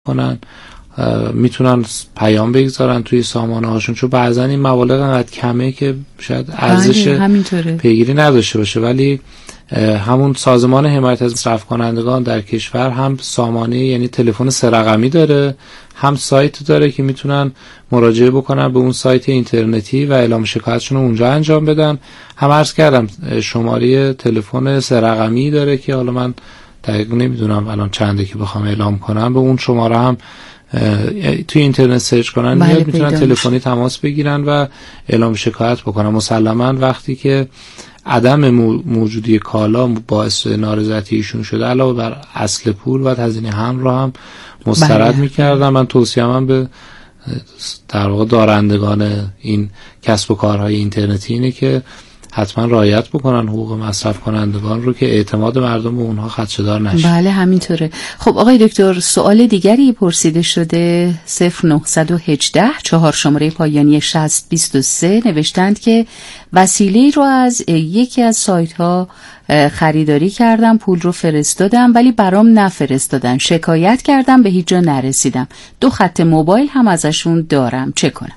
کنن، میتونن پیام بگذارن توی سامانه هاشون، چون بعضا این مبالغ انقدر کمه که شاید ارزش پیگیری نداشته باشه. ولی همون سازمان حمایت از مصرف کنندگان در کشور هم سامانه یعنی تلفن 3 رقمی داره، هم سایت داره که میتونن مراجعه بکنن به اون سایت اینترنتی و اعلام شکایتشون رو اونجا انجام بدن. هم عرض کردم شماره تلفن 3 رقمی داره که حالا من دقیق نمیدونم الان چنده که بخوام اعلام کنم، به اون شماره هم توی اینترنت سرچ کنن میاد، میتونن تلفنی تماس بگیرن و اعلام شکایت بکنن. مسلماً وقتی که عدم موجودی کالا باعث نارضایتی ایشون شده، علاوه بر اصل پول و هزینه حمل رو هم مسترد میکردن. من توصیه‌ام به در واقع دارندگان این کسب و کارهای اینترنتی اینه که حتما رعایت بکنن حقوق مصرف کنندگان رو که اعتماد مردم به اونها خدشه‌دار نشه. بله همینطوره. خب آقای دکتر، سوال دیگری پرسیده شده 0918 4 شماره پایانی 6023 نوشتند که وسیله‌ای رو از یکی از سایت‌ها خریداری کردم، پول رو فرستادم ولی برام نفرستادن، شکایت کردم به هیچ جا نرسیدم، 2 خط موبایل هم ازشون دارم، چه کنم؟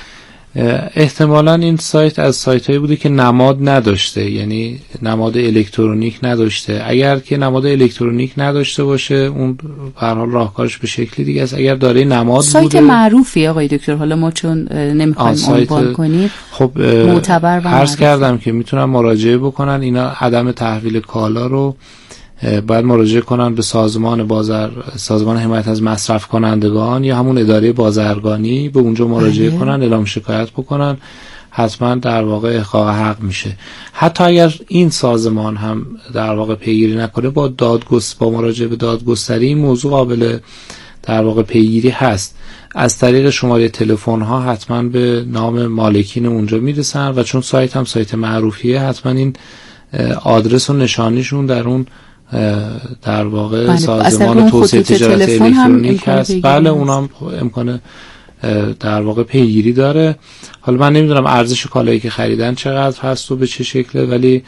احتمالاً این سایت از سایت‌هایی بوده که نماد نداشته، یعنی نماد الکترونیک نداشته. اگر که نماد الکترونیک نداشته باشه اون به هر حال راهکارش به شکلی دیگه است. اگر داره نماد سایت بوده، معروفی آقای دکتر، حالا ما چون نمیخوایم عنوان کنیم، خب معتبر و عرض کردم که میتونن مراجعه بکنن. اینا عدم تحویل کالا رو باید مراجعه کنن به سازمان حمایت از مصرف کنندگان یا همون اداره بازرگانی، به اونجا مراجعه کنن، اعلام شکایت بکنن، حتما در واقع احقاق حق میشه. حتی اگر این سازمان هم در واقع پیگیری نکنه، با مراجعه به دادگستری این موضوع قابل در واقع پیگیری هست. از طریق شماره تلفن ها حتما به نام مالکین اونجا میرسن و چون سایت هم سایت معروفیه، حتما این آدرس و نشانیشون در اون در واقع سازمان توسعه تجارت الکترونیک هست. بله اونم امکان در واقع پیگیری داره. حالا من نمیدونم ارزش کالایی که خریدن چقدر هست و به چه شکله، ولی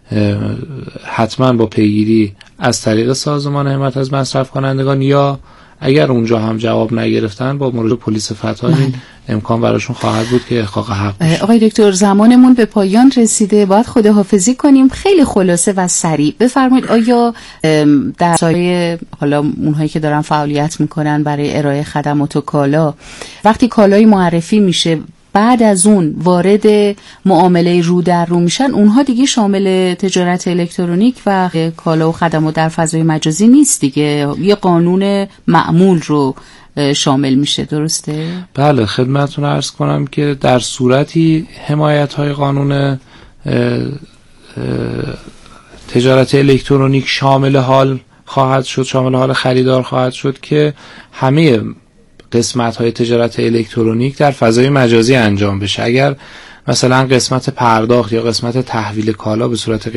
حتما با پیگیری از طریق سازمان حمایت از مصرف کنندگان یا اگر اونجا هم جواب نگرفتن با مراجعه پلیس فتح این امکان براشون خواهد بود که احقاق حق بشه. آقای دکتر زمانمون به پایان رسیده، باید خداحافظی کنیم. خیلی خلاصه و سریع بفرمایید، آیا در سایه حالا اونهایی که دارن فعالیت میکنن برای ارائه خدمات و کالا، وقتی کالایی معرفی میشه بعد از اون وارد معامله رو در رو میشن، اونها دیگه شامل تجارت الکترونیک و کالا و خدمات در فضای مجازی نیست دیگه، یه قانون معمول رو شامل میشه، درسته؟ بله، خدمتتون عرض کنم که در صورتی حمایت‌های قانون تجارت الکترونیک شامل حال خریدار خواهد شد که همه قسمت‌های تجارت الکترونیک در فضای مجازی انجام بشه. اگر مثلا قسمت پرداخت یا قسمت تحویل کالا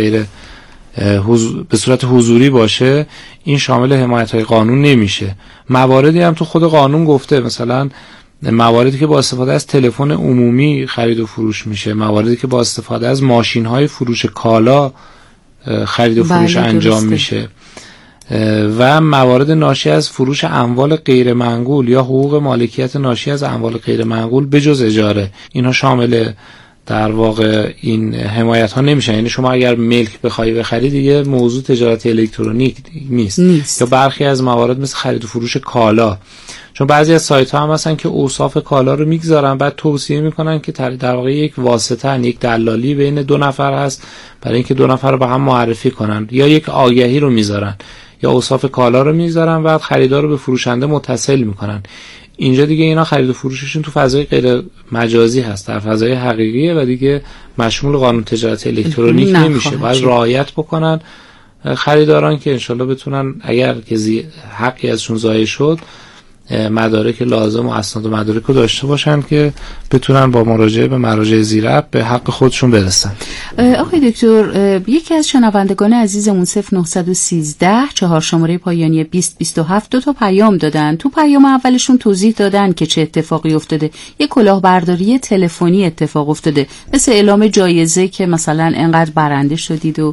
به صورت حضوری باشه، این شامل حمایت‌های قانون نمیشه. مواردی هم تو خود قانون گفته، مثلا مواردی که با استفاده از تلفن عمومی خرید و فروش میشه، مواردی که با استفاده از ماشین‌های فروش کالا خرید و فروش انجام میشه و موارد ناشی از فروش اموال غیر منقول یا حقوق مالکیت ناشی از اموال غیر منقول به جز اجاره، اینها شامل در واقع این حمایت ها نمیشن. یعنی شما اگر ملک بخوای بخری دیگه موضوع تجارت الکترونیک نیست. یا برخی از موارد مثل خرید و فروش کالا، چون بعضی از سایت ها هم هستن که اوصاف کالا رو میگذارن بعد توصیه میکنن که در واقع یک واسطه، یک دلالی بین 2 نفر هست برای اینکه 2 نفر رو به هم معرفی کنن، یا یک آگهی رو میذارن یا اوصاف کالا رو میذارن بعد خریدار رو به فروشنده متصل میکنن. اینجا دیگه اینا خرید و فروششون تو فضای غیر مجازی هست، در فضای حقیقیه و دیگه مشمول قانون تجارت الکترونیک نمیشه. باید رعایت بکنن خریداران که انشالله بتونن اگر که حقی ازشون ضایع شد مدارک لازم و اسناد و مدارک رو داشته باشن که بتونن با مراجعه به مراجع زیرب به حق خودشون برسن. آقای دکتر، یکی از شنوندگان عزیزمون 0913 4 شماره پایانی 2027 2 تا پیام دادن. تو پیام اولشون توضیح دادن که چه اتفاقی افتاده. یک کلاهبرداری تلفنی اتفاق افتاده، مثل اعلام جایزه که مثلا انقدر برنده شدید و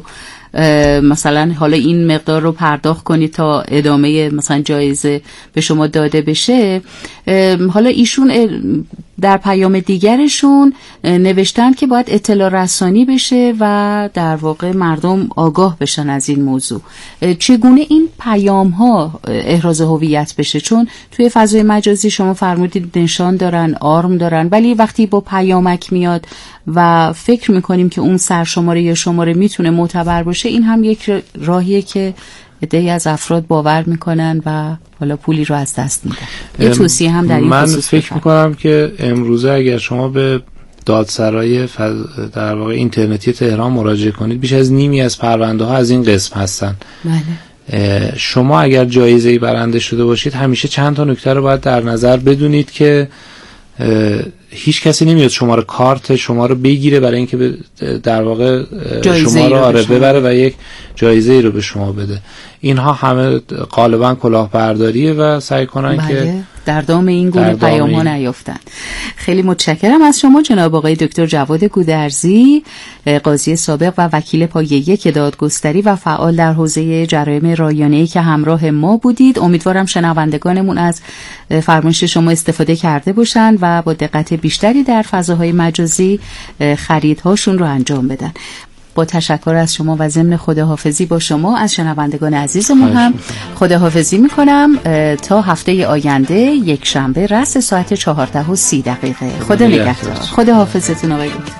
مثلا حالا این مقدار رو پرداخت کنید تا ادامه مثلا جایزه به شما داده بشه. حالا ایشون در پیام دیگرشون نوشتن که باید اطلاع رسانی بشه و در واقع مردم آگاه بشن از این موضوع. چگونه این پیام ها احراز هویت بشه؟ چون توی فضای مجازی شما فرمودید نشان دارن، آرم دارن، ولی وقتی با پیامک میاد و فکر میکنیم که اون سرشماره یا شماره میتونه معتبر باشه، این هم یک راهیه که عده‌ای از افراد باور میکنن و حالا پولی رو از دست میدن. یه توصیه هم در این من خصوص فکر میکنم که امروزه اگر شما به دادسرای در واقع اینترنتی تهران مراجعه کنید، بیش از نیمی از پرونده ها از این قسم هستن. بله. شما اگر جایزه‌ای برنده شده باشید، همیشه چند تا نکته رو باید در نظر بدونید که هیچ کسی نمیاد شماره کارت شما رو بگیره برای اینکه در واقع شما رو ببره و یک جایزه رو به شما بده. اینها همه غالبا کلاهبرداریه و سعی کنن که در دام این گونه پیام ها نیافتن. خیلی متشکرم از شما جناب آقای دکتر جواد گودرزی، قاضی سابق و وکیل پایه 1 دادگستری و فعال در حوزه جرایم رایانه‌ای که همراه ما بودید. امیدوارم شنوندگانمون از فرمایش شما استفاده کرده باشن و با دقت بیشتری در فضاهای مجازی خریدهاشون رو انجام بدن. با تشکر از شما و ضمن خداحافظی با شما از شنوندگان عزیزمون هم خداحافظی میکنم تا هفته آینده یک شنبه رأس ساعت 14:30. خدا نگهدار. خداحافظتون آقای دکتر.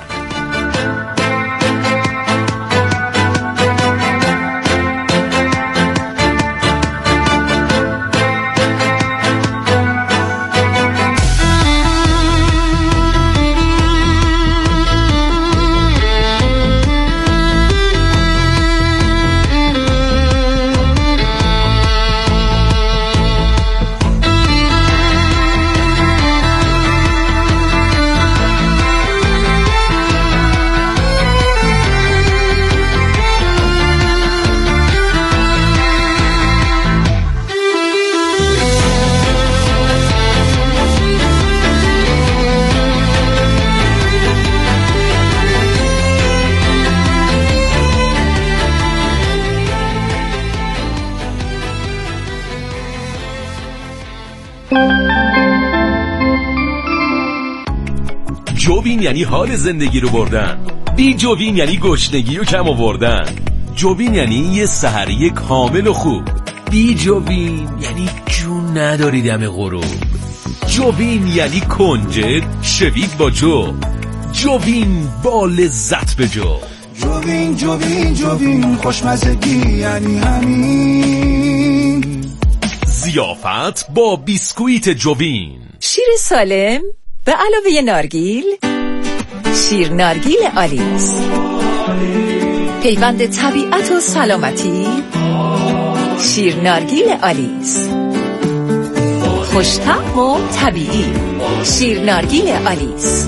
جوین یعنی حال زندگی رو بردن. بی جوین یعنی گشنگی رو کم آوردن. جوین یعنی یه سحری کامل و خوب. بی جوین یعنی جون نداری دم غروب. جوین یعنی کنجد شوید با جو. جوین با لذت به جو. جوین جوین جوین خوشمزگی یعنی همین. ضیافت با بیسکویت جوین. شیر سالم به علاوه نارگیل، شیر نارگیل آلیس، پیوند طبیعت و سلامتی. شیر نارگیل آلیس، خوش‌طعم و طبیعی. شیر نارگیل آلیس.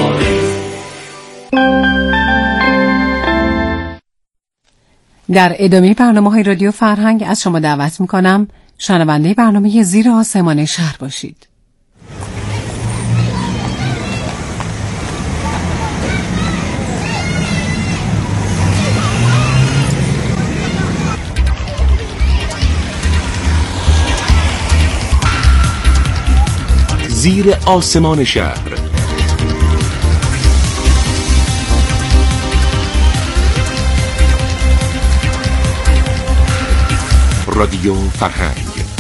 در ادامه برنامه‌های رادیو فرهنگ از شما دعوت می‌کنم شنونده برنامه زیر آسمان شهر باشید. زیر آسمان شهر. رادیو فرهنگ.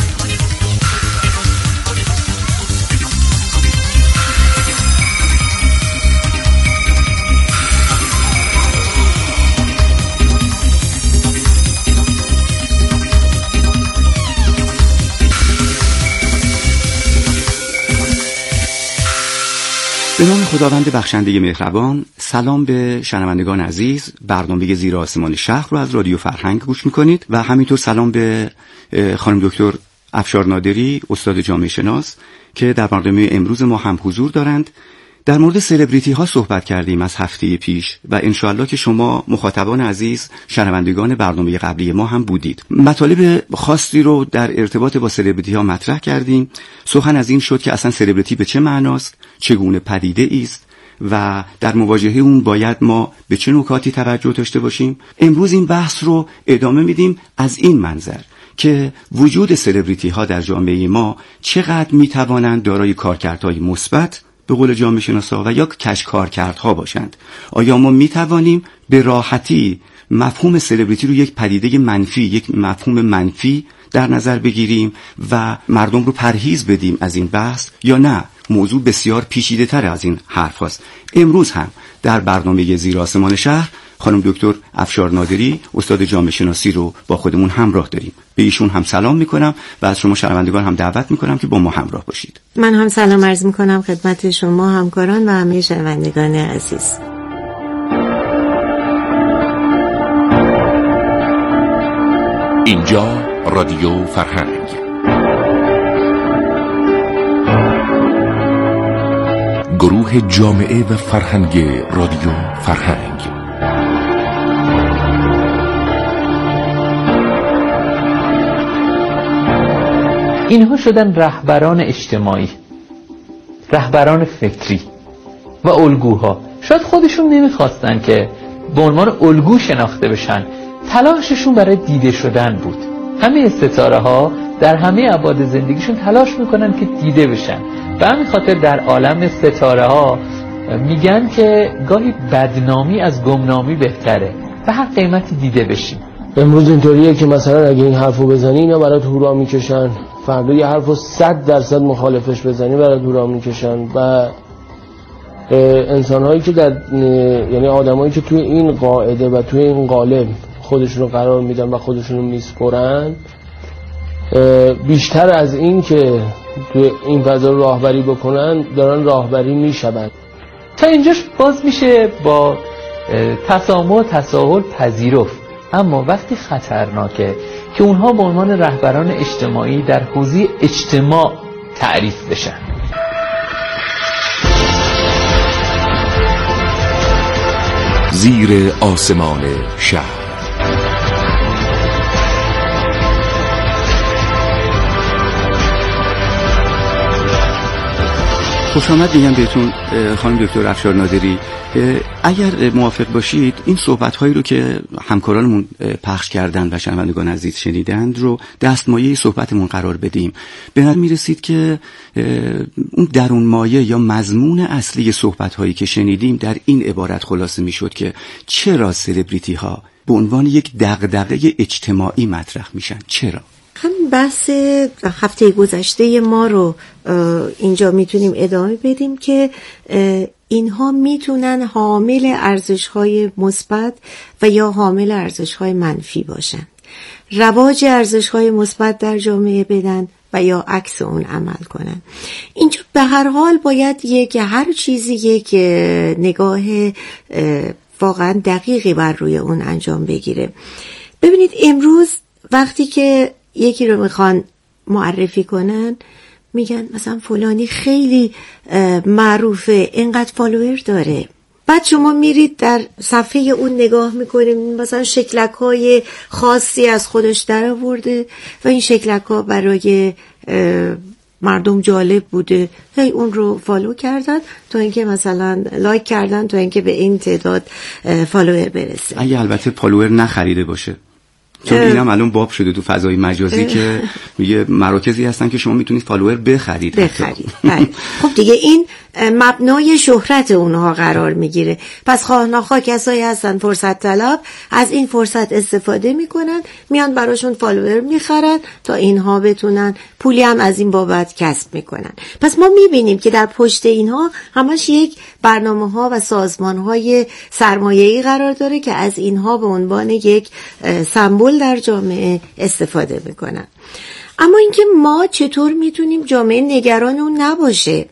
به نام خداوند بخشنده مهربان. سلام به شنوندگان عزیز. برنامه زیر آسمان شهر رو از رادیو فرهنگ گوش میکنید و همینطور سلام به خانم دکتر افشار نادری، استاد جامعه شناس که در برنامه امروز ما هم حضور دارند. در مورد سلبریتی ها صحبت کردیم از هفته پیش و انشاءالله که شما مخاطبان عزیز شنوندگان برنامه قبلی ما هم بودید. مطالب خاصی رو در ارتباط با سلبریتی ها مطرح کردیم. سخن از این شد که اصلا سلبریتی به چه معناست، چگونه پدیده است و در مواجهه اون باید ما به چه نکاتی توجه داشته باشیم. امروز این بحث رو ادامه میدیم از این منظر که وجود سلبریتی ها در جامعه ما چقدر میتوانند دارای کارکردهای مثبت به قول جامعه شناسا و یا کج کارکردها باشند. آیا ما میتوانیم به راحتی مفهوم سلبریتی رو یک پدیده منفی، یک مفهوم منفی در نظر بگیریم و مردم رو پرهیز بدیم از این بحث، یا نه موضوع بسیار پیچیده تر از این حرف هاست؟ امروز هم در برنامه زیر آسمان شهر خانم دکتر افشار نادری استاد جامعه شناسی رو با خودمون همراه داریم. به ایشون هم سلام میکنم و از شما شنوندگان هم دعوت میکنم که با ما همراه باشید. من هم سلام عرض میکنم خدمت شما همکاران و همه شنوندگان عزیز. اینجا رادیو فرهنگ، گروه جامعه و فرهنگ رادیو فرهنگ. اینها شدن رهبران اجتماعی، رهبران فکری و الگوها. شاید خودشون نمیخواستن که به عنوان الگو شناخته بشن، تلاششون برای دیده شدن بود. همه ستاره ها در همه ابعاد زندگیشون تلاش میکنن که دیده بشن. به همین خاطر در عالم ستاره ها میگن که گاهی بدنامی از گمنامی بهتره، به هر قیمتی دیده بشیم. امروز اینطوریه که مثلا اگه این حرفو بزنی اینا برات هورا میکشن، فردا یه حرفو 100% مخالفش بزنی برات هورا میکشن. و انسان‌هایی که یعنی آدمایی که توی این قاعده و توی این قالب خودشونو قرار میدن و خودشونو میسپرن، بیشتر از این که توی این فضا راهبری بکنن دارن راهبری میشون. تا اینجاش باز میشه با تسامح تساهل پذیرفت. اما وقتی خطرناکه که اونها به عنوان رهبران اجتماعی در حوزه اجتماع تعریف بشن. زیر آسمان شهر. خوش آمد میگم بهتون خانم دکتر افشار نادری. اگر موافق باشید این صحبت‌هایی رو که همکارانمون پخش کردن و شنوندگان عزیز شنیدند رو دستمایه صحبتمون قرار بدیم. به نظر میرسید که اون درون مایه یا مضمون اصلی صحبت‌هایی که شنیدیم در این عبارت خلاصه میشد که چرا سلبریتی ها به عنوان یک دغدغه اجتماعی مطرح میشن؟ چرا؟ همین بحث هفته گذشته ما رو اینجا میتونیم ادامه بدیم که اینها میتونن حامل ارزش‌های مثبت و یا حامل ارزش‌های منفی باشن، رواج ارزش‌های مثبت در جامعه بدن و یا عکس اون عمل کنن. اینجا به هر حال باید هر چیزی یک نگاه واقعا دقیقی بر روی اون انجام بگیره. ببینید امروز وقتی که یکی رو میخوان معرفی کنن میگن مثلا فلانی خیلی معروفه، اینقدر فالوور داره. بعد شما میرید در صفحه اون نگاه میکنید، مثلا شکلک‌های خاصی از خودش در آورده و این شکلک‌ها برای مردم جالب بوده، هی اون رو فالو کردن تا اینکه مثلا لایک کردن تا اینکه به این تعداد فالوور برسه. اگه البته فالوور نخریده باشه، چون اینم الان باب شده تو فضای مجازی که میگه مراکزی هستن که شما میتونید فالوور بخرید. خب دیگه این مبنای شهرت اونها قرار میگیره. پس خواه ناخواه کسایی هستن فرصت طلب، از این فرصت استفاده میکنن، میان براشون فالوور میخرن تا اینها بتونن پولی هم از این بابت کسب میکنن. پس ما میبینیم که در پشت اینها همش یک برنامه ها و سازمان های سرمایه‌ای قرار داره که از اینها به عنوان یک سمبل در جامعه استفاده میکنن. اما اینکه ما چطور میتونیم جامعه نگران اون نباشه؟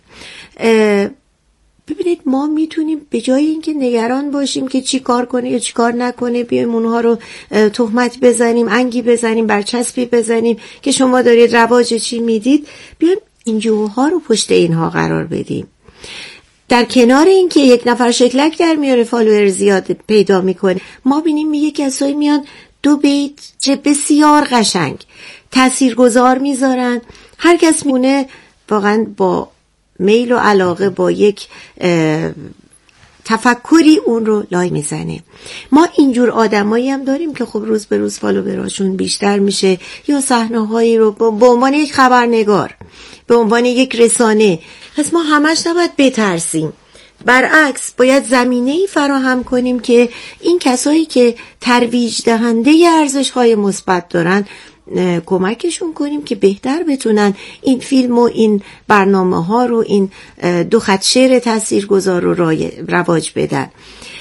ببینید ما میتونیم به جای اینکه نگران باشیم که چی کار کنه یا چی کار نکنه، بیایم اونها رو تهمت بزنیم، انگی بزنیم، برچسبی بزنیم که شما دارید رواج چی میدید، بیایم این جوها رو پشت اینها قرار بدیم. در کنار اینکه یک نفر شکلک در میاره فالوور زیاد پیدا میکنه، ما بینیم میگه کسایی میان 2 بیت چه بسیار قشنگ تاثیرگذار میذارن، هر کس میونه واقعا با میل و علاقه با یک تفکری اون رو لای میزنه. ما اینجور آدمایی هم داریم که خب روز به روز فالووراشون بیشتر میشه، یا صحنه‌هایی رو به عنوان یک خبرنگار، به عنوان یک رسانه. پس ما همش نباید بترسیم، برعکس باید زمینه‌ای فراهم کنیم که این کسایی که ترویج دهنده ارزش‌های مثبت دارن کمکشون کنیم که بهتر بتونن این فیلم و این برنامه‌ها رو، این دو خط شعر تاثیرگذار رو رواج بدن.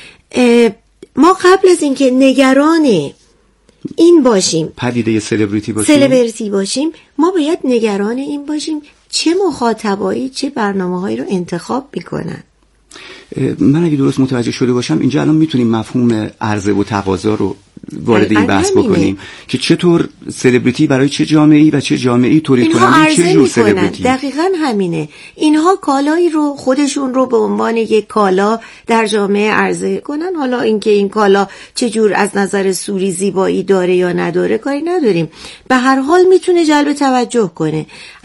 ما قبل از اینکه نگران این باشیم، پدیده سلبریتی باشیم، ما باید نگران این باشیم چه مخاطبایی چه برنامه‌هایی رو انتخاب میکنن. من اگه درست متوجه شده باشم اینجا الان میتونیم مفهوم عرضه و تقاضا رو وارد این بحث بکنیم که چطور سلبریتی برای چه جامعه‌ای و چه جامعه‌ای تولید کنن، چه جور سلبریتی. دقیقاً همینه. اینها کالایی رو خودشون رو به عنوان یک کالا در جامعه عرضه کنن. حالا اینکه این کالا چه جور از نظر صوری زیبایی داره یا نداره کاری نداریم، به هر حال میتونه جلب توجه کنه.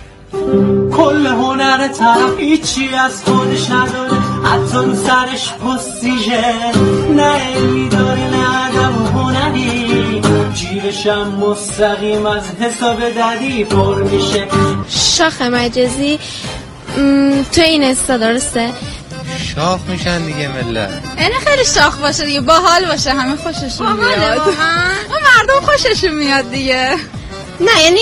کل هنر طرف هیچی از خودش نداره، حتی رو سرش پستیژه، نه میداره نه ادب و هنری، جیبشم مستقیم از حساب ددی پر میشه. شاخ مجازی تو این استا درسته؟ شاخ میشن دیگه ملت، یعنی خیلی شاخ باشه دیگه، باحال باشه، همه خوششون میاد، اون مردم خوششون میاد دیگه. نه یعنی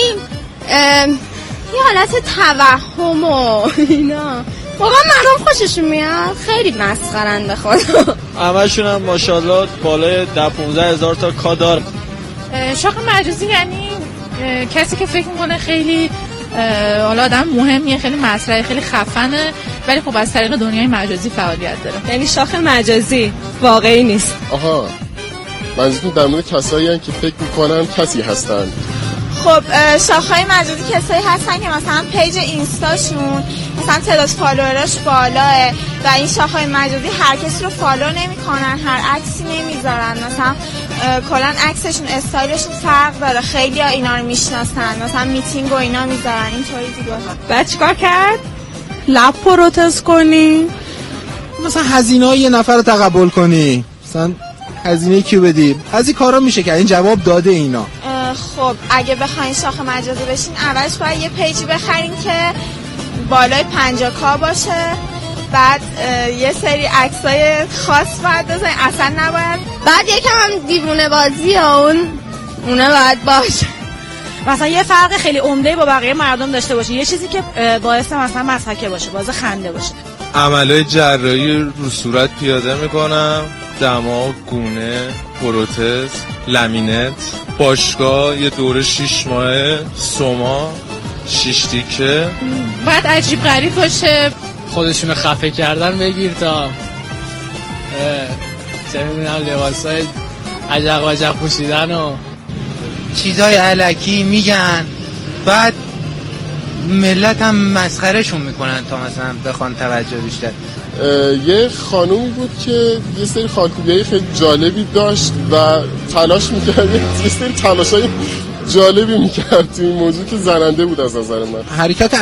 یه حالت توهم و اینا، واقعا مردم خوششون میاد، خیلی مسخرن به خدا. همشون هم ماشاءالله بالای 10-15 هزار تا کادار. شاخ مجازی یعنی کسی که فکر میکنه خیلی حالا آدم مهمیه، خیلی مطرحه، خیلی خفنه، ولی خب از طریق دنیای مجازی فعالیت داره. یعنی شاخ مجازی واقعی نیست. آها، منظورتون در مورد کسایی هستن که فکر میکنن کسی هستن. خب شاخهای مجازی کسایی هستن که مثلا پیج اینستاشون مثلا تعداد فالووراش بالاه و این شاخهای مجازی هر کسی رو فالو نمیکنن، هر عکسی نمیذارن، مثلا کلا عکسشون استایلشون فرق داره، خیلی ها اینا رو میشناسن، مثلا میتینگ و اینا میذارن اینطوری دیگه. بعد چیکار کرد؟ لب پروتز کنی، مثلا هزینه‌ای یه نفر رو تقبل کنی، مثلا هزینه کیو بدی، از این کارا میشه که این جواب داده اینا. خب اگه بخواین شاخ مجازی بشین اولش باید یه پیجی بخرین که بالای 50K باشه، بعد یه سری عکسای خاص باید بزنین، اصلا نباید، بعد یکم هم دیوونه بازی اونه باید باشه، مثلا یه فرق خیلی عمده با بقیه مردم داشته باشه، یه چیزی که باعث مثلا مضحکه باشه، باعث خنده باشه. عملای جراحی رو صورت پیاده میکنم، دماغ، گونه، پروتز، لامینت، باشگاه، یه دوره 6 ماه، سوما، 6 تیکه. بعد عجیب غریب باشه، خودشونو خفه کردن بگیر تا چه میدونم لباسای عجق وجق پوشیدن و چیزای علکی میگن، بعد ملت هم مسخرهشون میکنن تا مثلا بخوان توجه بیشتر. یه خانومی بود که یه سری خالکوبیای خیلی جالبی داشت و تلاش میکرد، یه سری تلاشای جالبی میکرد تو این موضوع که زننده بود از نظر من. حرکت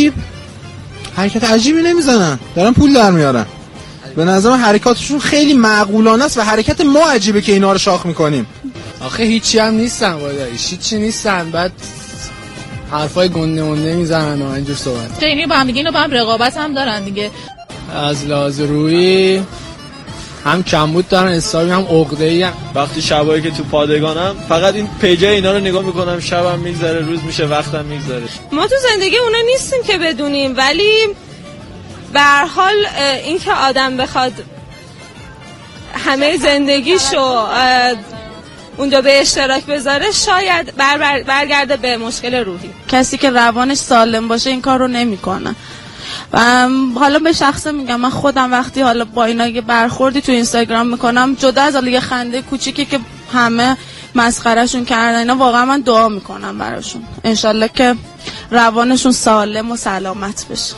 عجیبی نمیزنن، دارن پول در میارن. به نظر من حرکاتشون خیلی معقولانه است و حرکت ما عجیبه که اینا رو شاخ میکنیم. آخه هیچی هم نیستن، هیچی نیستن، بعد حرفای گنده مونده میزنن و اینجور صحبت. اینو با هم دیگه، اینو با هم رقابت هم دارن دیگه. از لحاظ روی هم کمبود دارن، حسابی هم عقده‌ای. وقتی شبایی که تو پادگانم فقط این پیجای اینا رو نگاه میکنم، شبم میگذره، روز میشه، وقتم میگذره. ما تو زندگی اونا نیستیم که بدونیم، ولی به هر حال این که آدم بخواد همه زندگیشو اونجا به اشتراک بذاره شاید برگرده به مشکل روحی. کسی که روانش سالم باشه این کار رو نمیکنه. و حالا به شخصه میگم، من خودم وقتی حالا با اینا یه برخوردی تو اینستاگرام میکنم، جدا از حالا یه خنده کوچیکی که همه مسخرهشون کردن، اینا واقعا من دعا میکنم براشون، انشالله که روانشون سالم و سلامت بشه.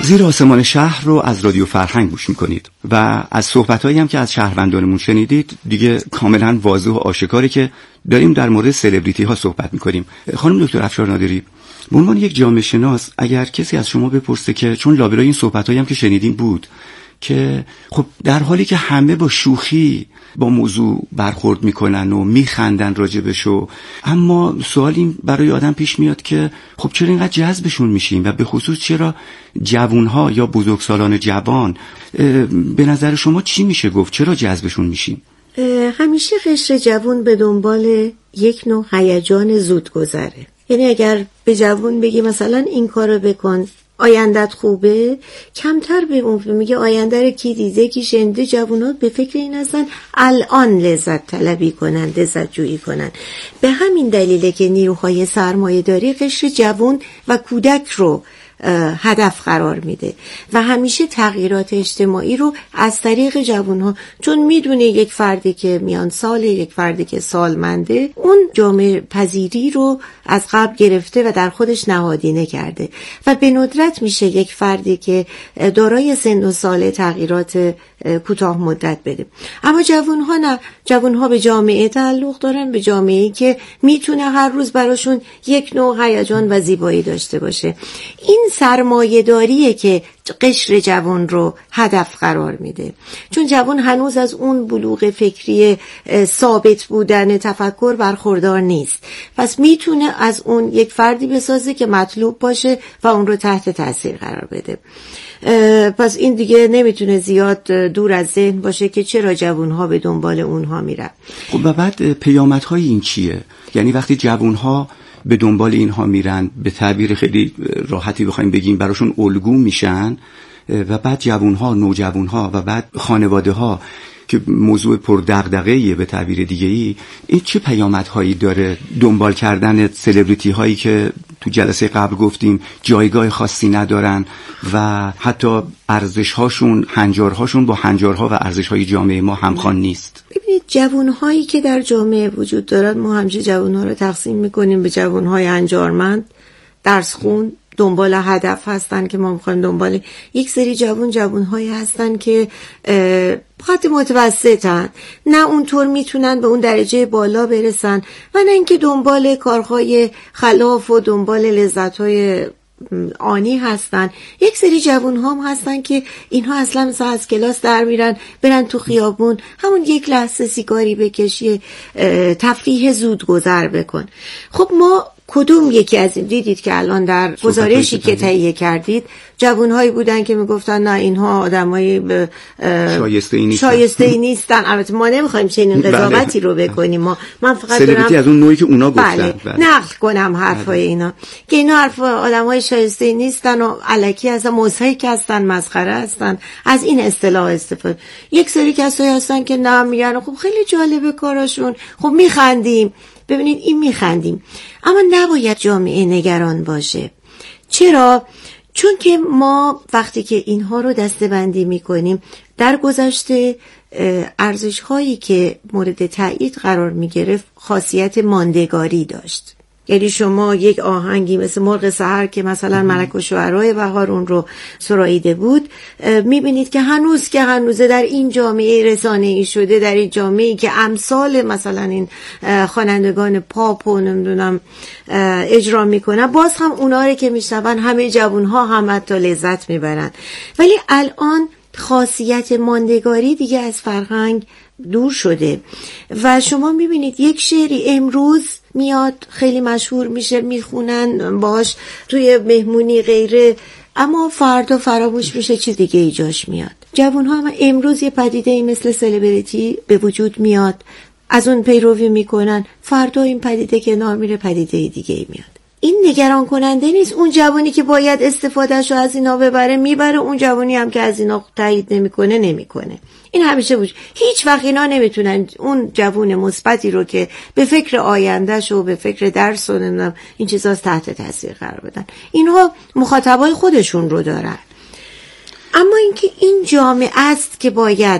زیر آسمان شهر رو از رادیو فرهنگ گوش میکنید و از صحبتایی هم که از شهروندانمون شنیدید دیگه کاملا واضح و آشکاره که داریم در مورد سلبریتی ها صحبت میکنیم. خانم دکتر افشار نادری، به عنوان یک جامعه شناس اگر کسی از شما بپرسه که چون لابلای این صحبتایی هم که شنیدیم بود که خب در حالی که همه با شوخی با موضوع برخورد میکنن و میخندن راجبشو، اما سوال این برای آدم پیش میاد که خب چرا اینقدر جذبشون میشیم و به خصوص چرا جوانها یا بزرگسالان جوان، به نظر شما چی میشه گفت چرا جذبشون میشیم؟ همیشه قشر جوان به دنبال یک نوع هیجان زودگذره. یعنی اگر به جوان بگی مثلا این کارو بکن آیندت خوبه، کمتر به اون میگه آینده رو کی دیده کی شنیده. جوانات به فکر این هستن الان لذت طلبی کنن، لذت جویی کنن. به همین دلیله که نیروهای سرمایه‌داری قشر جوان و کودک رو هدف قرار میده و همیشه تغییرات اجتماعی رو از طریق جوانها، چون میدونه یک فردی که میان ساله، یک فردی که سالمنده، اون جامعه پذیری رو از قبل گرفته و در خودش نهادینه کرده و به ندرت میشه یک فردی که دارای سن و سال تغییرات کوتاه مدت بده. اما جوانها نه، جوانها به جامعه تعلق دارن، به جامعه‌ای که میتونه هر روز براشون یک نوع هیجان و زیبایی داشته باشه. این سرمایه‌داریه که قشر جوان رو هدف قرار میده، چون جوان هنوز از اون بلوغ فکری ثابت بودن تفکر برخوردار نیست، پس میتونه از اون یک فردی بسازه که مطلوب باشه و اون رو تحت تاثیر قرار بده. پس این دیگه نمیتونه زیاد دور از ذهن باشه که چرا جوانها به دنبال اونها میرن. خب و بعد پیامدهای این چیه؟ یعنی وقتی جوانها به دنبال اینها میرن، به تعبیر خیلی راحتی بخوایم بگیم براشون الگو میشن و بعد جوانها، نوجوانها و بعد خانواده ها که موضوع پردغدغه‌ایه به تعبیر دیگه‌ای، این چه پیامدهایی داره دنبال کردن سلبریتی هایی که تو جلسه قبل گفتیم جایگاه خاصی ندارن و حتی ارزش‌هاشون، هنجارهاشون با هنجارها و ارزش‌های جامعه ما همخوان نیست؟ ببینید جوانهایی که در جامعه وجود دارن، ما همیشه جوانها رو تقسیم میکنیم به جوانهای هنجارمند، درس خون، دنبال هدف هستن که ما میخوایم دنبال. یک سری جوانهایی هستن که خط متوسطن، نه اونطور میتونن به اون درجه بالا برسن و نه اینکه دنبال کارهای خلاف و دنبال لذت‌های آنی هستن. یک سری جوان‌ها هم هستن که اینها اصلا مثلا از کلاس در میرن برن تو خیابون همون یک لحظه سیگاری بکشی، تفریح زود گذر بکن. خب ما کدوم یکی از این دیدید که الان در گزارشی که تهیه کردید جوانهایی بودن که میگفتن نه اینها آدمای شایسته ای نیستن. البته ما نمیخوایم چنین قضاوتی رو بکنیم، من فقط سلبریتی از اون نوعی که اونا گفتن نقل کنم حرفای اینا که اینا حرف آدمای شایسته ای نیستن و الکی هستن، مضحک هستن، مسخره هستن، از این اصطلاح استفاده. یک سری کسایی هستن که نه میگن خب خیلی جالبه کاراشون، خب میخندیم. ببینید این میخندیم، اما نباید جامعه نگران باشه. چرا؟ چون که ما وقتی که اینها رو دسته‌بندی میکنیم، در گذشته ارزش هایی که مورد تایید قرار میگرفت خاصیت ماندگاری داشت. یعنی شما یک آهنگی مثل مرغ سحر که مثلا ملک الشعرای بهار اون رو سراییده بود، میبینید که هنوزه در این جامعه رسانه‌ای شده، در این جامعه‌ای که امثال مثلا این خوانندگان پاپ و نمیدونم اجرا میکنن، باز هم اونا رو که میشنون همه جوانها هم حتی لذت میبرن. ولی الان خاصیت ماندگاری دیگه از فرهنگ دور شده و شما میبینید یک شعری امروز میاد خیلی مشهور میشه، میخونن باش توی مهمونی غیره، اما فردا فراموش میشه، چیز دیگه ای جاش میاد. جوانها هم امروز یه پدیده‌ای مثل سلبریتی به وجود میاد، از اون پیروی میکنن، فردا این پدیده کنار میره، پدیده دیگه ای میاد. این نگران کننده نیست. اون جوانی که باید استفادهشو از اینا ببره میبره، اون جوانی هم که از اینا تایید نمیکنه. این همیشه بود. هیچ وقت اینا نمیتونن اون جوان مثبتی رو که به فکر آیندهش و به فکر درس و این چیزاست تحت تاثیر قرار بدن. اینها مخاطبای خودشون رو دارن. اما اینکه این جامعه است که باید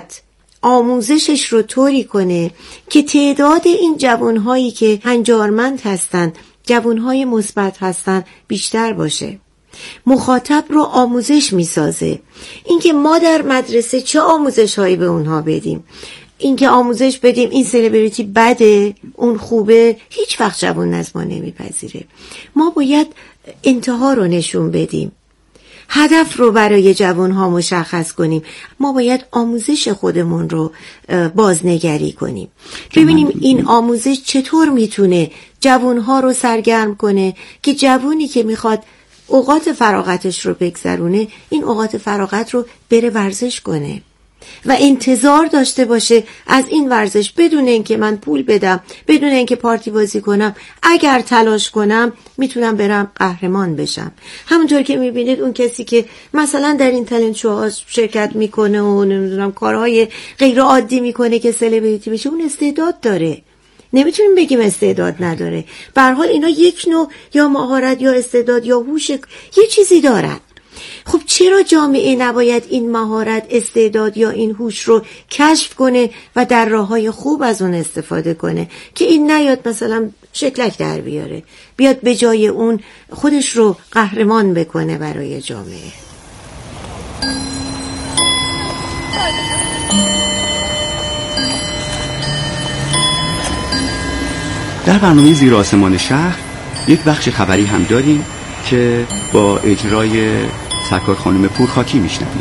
آموزشش رو طوری کنه که تعداد این جوانهایی که هنجارمند هستن، جوانهای مثبت هستن بیشتر باشه. مخاطب رو آموزش میسازه. اینکه ما در مدرسه چه آموزش هایی به اونها بدیم، اینکه آموزش بدیم این سلبریتی بده اون خوبه، هیچ وقت جوان از ما نمیپذیره. ما باید انتها رو نشون بدیم، هدف رو برای جوانها مشخص کنیم. ما باید آموزش خودمون رو بازنگری کنیم، ببینیم این آموزش چطور میتونه جوانها رو سرگرم کنه که جوانی که میخواد اوقات فراغتش رو بگذرونه این اوقات فراغت رو بره ورزش کنه و انتظار داشته باشه از این ورزش بدون اینکه من پول بدم، بدون اینکه پارتی بازی کنم، اگر تلاش کنم میتونم برم قهرمان بشم. همونطور که میبینید اون کسی که مثلا در این تالنت شوها شرکت میکنه و نمیدونم کارهای غیر عادی میکنه که سلبریتی بشه، اون استعداد داره، نمیتونیم بگیم استعداد نداره. به هر حال اینا یک نوع یا مهارت یا استعداد یا هوش یه چیزی دارن. خب چرا جامعه نباید این مهارت، استعداد یا این هوش رو کشف کنه و در راههای خوب از اون استفاده کنه که این نیاد مثلا شکلک در بیاره، بیاد به جای اون خودش رو قهرمان بکنه برای جامعه. در برنامه زیر آسمان شهر یک بخش خبری هم داریم که با اجرای سرکار خانم پورخاکی میشنویم.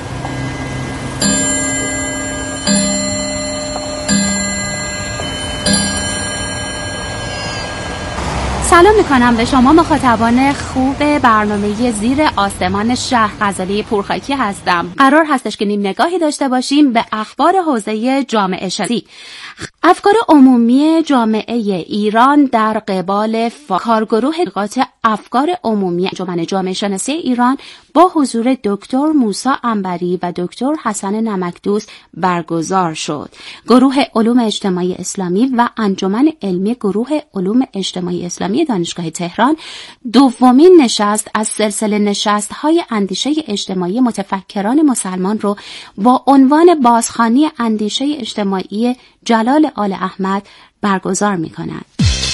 سلام میکنم به شما مخاطبان خوب برنامه زیر آسمان شهر. غزاله پورخاکی هستم. قرار هستش که نیم نگاهی داشته باشیم به اخبار حوزه جامعه شناسی. افکار عمومی جامعه ایران در قبال کارگروه تحقیقات افکار عمومی انجمن جامعه شناسی ایران با حضور دکتر موسی عنبری و دکتر حسن نمکدوست برگزار شد. گروه علوم اجتماعی اسلامی و انجمن علمی گروه علوم اجتماعی اسلامی دانشگاه تهران دومین نشست از سلسله نشست‌های اندیشه اجتماعی متفکران مسلمان رو با عنوان بازخوانی اندیشه اجتماعی جلال آل احمد برگزار می‌کنند.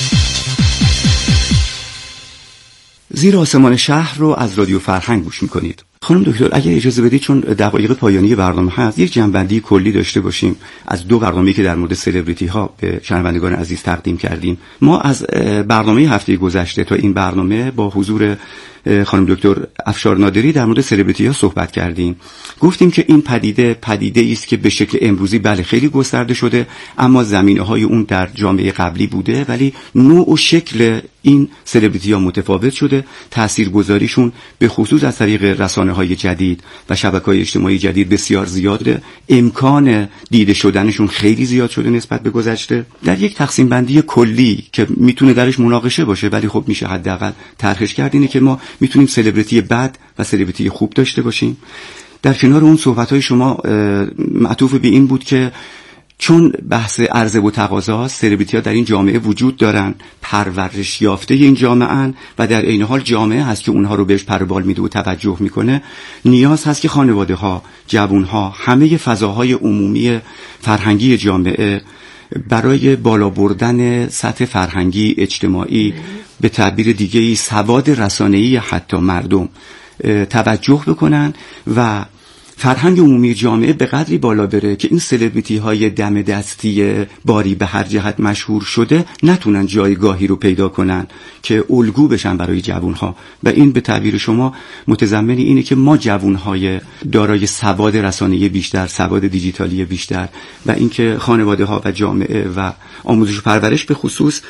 زیر آسمان شهر رو از رادیو فرهنگ گوش میکنید. خانم دکتر اگر اجازه بدید، چون دقایق پایانی برنامه هست، یک جنبندی کلی داشته باشیم از دو برنامه‌ای که در مورد سلبریتی ها به شنوندگان عزیز تقدیم کردیم. ما از برنامه هفته گذشته تا این برنامه با حضور خانم دکتر افشار نادری در مورد سلبریتی ها صحبت کردیم. گفتیم که این پدیده است که به شکل امروزی بله خیلی گسترده شده، اما زمینه‌های اون در جامعه قبلی بوده، ولی نوع و شکل این سلبریتی ها متفاوت شده. تاثیرگذاریشون به خصوص از طریق رسانه‌های جدید و شبکه‌های اجتماعی جدید بسیار زیاده. امکان دیده شدنشون خیلی زیاد شده نسبت به گذشته. در یک تقسیم بندی کلی که میتونه درش مناقشه باشه ولی خب میشه حداقل طرحش کرد، اینه که ما میتونیم سلبریتی بد و سلبریتی خوب داشته باشیم. در کنار اون صحبت‌های شما معطوف به این بود که چون بحث عرضه و تقاضا، سلبریتی‌ها در این جامعه وجود دارن، پرورش یافته این جامعه‌ان و در عین حال جامعه هست که اونها رو بهش پروبال میده و توجه میکنه. نیاز هست که خانواده‌ها، جوان‌ها، همه فضاهای عمومی فرهنگی جامعه برای بالا بردن سطح فرهنگی اجتماعی، به تعبیر دیگه‌ای سواد رسانه‌ای حتی مردم توجه بکنن و فرهنگ عمومی جامعه به قدری بالا بره که این سلبریتی های دم دستی باری به هر جهت مشهور شده نتونن جایگاهی رو پیدا کنن که الگو بشن برای جوانها. و این به تعبیر شما متضمن اینه که ما جوانهای دارای سواد رسانه‌ای بیشتر، سواد دیجیتالی بیشتر و اینکه خانواده ها و جامعه و آموزش و پرورش به خصوص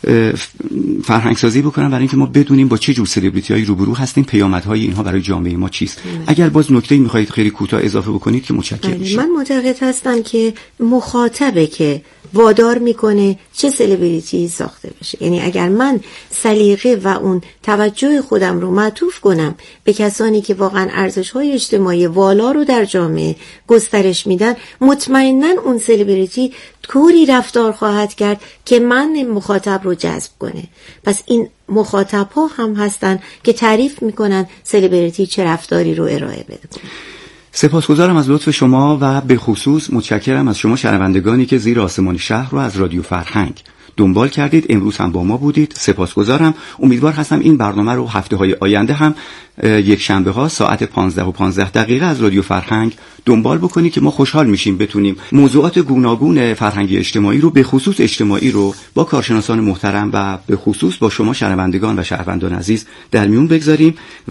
فرهنگ سازی بکنن برای اینکه ما بدونیم با چه جور سلبریتی‌هایی روبرو هستیم، پیامدهای اینها برای جامعه ما چیست. اگر باز نکته‌ای می‌خواید خیلی کوتاه اضافه بکنید که متشکرم میشم. من معتقد هستم که مخاطبه که وادار میکنه چه سلبریتی ساخته بشه. یعنی اگر من سلیقه و اون توجه خودم رو معطوف کنم به کسانی که واقعا ارزش‌های اجتماعی والا رو در جامعه گسترش میدن، مطمئناً اون سلبریتی طوری رفتار خواهد کرد که من مخاطب رو جذب کنه. پس این مخاطب‌ها هم هستن که تعریف میکنن سلبریتی چه رفتاری رو ارائه بده. سپاسگزارم از لطف شما و به خصوص متشکرم از شما شنوندگانی که زیر آسمان شهر رو از رادیو فرهنگ دنبال کردید. امروز هم با ما بودید، سپاسگزارم. امیدوار هستم این برنامه رو هفته‌های آینده هم یک شنبه ها ساعت 15:15 از رادیو فرهنگ دنبال بکنید که ما خوشحال میشیم بتونیم موضوعات گوناگون فرهنگی اجتماعی رو، به خصوص اجتماعی رو، با کارشناسان محترم و به خصوص با شما شنوندگان و شهروندان عزیز در میون بگذاریم.